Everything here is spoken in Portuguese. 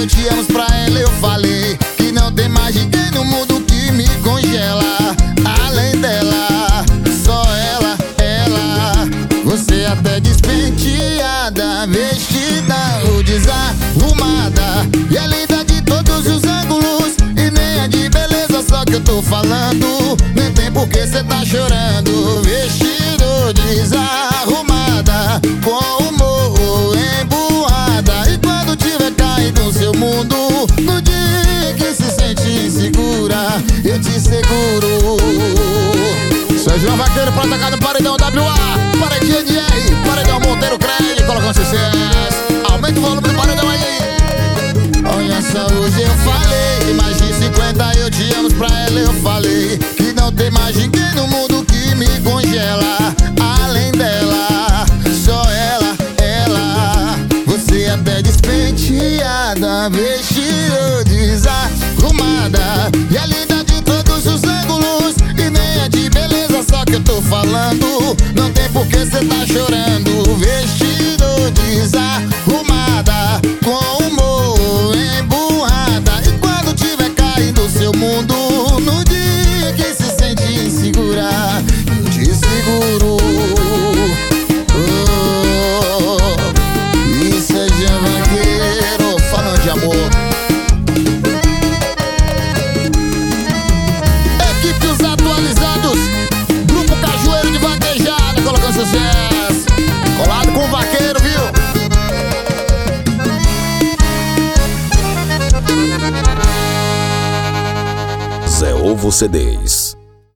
eu te amo pra ela eu falei que não tem mais ninguém no mundo que me congela. Além dela, só ela, ela. Você até despenteada, vestida ou desarrumada, e é linda de todos os ângulos, e nem é de beleza só que eu tô falando. Nem tem por que cê tá chorando. Vestido ou desarrumada, com humor emburrada, e quando tiver caído no seu mundo, no dia que se sente insegura, eu te seguro. Sérgio Vaqueiro pra atacar no paredão WA, paredinha de R, paredão Monteiro Crede, colocando sucesso. Aumenta o volume do paredão aí. Olha só, hoje eu falei mais de 50 eu te amo pra ela eu falei que não tem mais ninguém no mundo que me congela. Além dela, só ela, ela. Você até despenteada, vestida desarrumada, e é linda de todos os ângulos, e nem é de beleza só que eu tô falando. Não tem por que cê tá chorando. Vestido desarrumada, com humor emburrada, e quando tiver caindo no seu mundo, no dia que se sente insegura, te seguro. Isso é Jean Vaqueiro falando de amor. Equipe Os Atualizados, Grupo Cajueiro de Vaquejada, colocando sucesso. Colado com o Vaqueiro, viu? Zé Ovo CDs.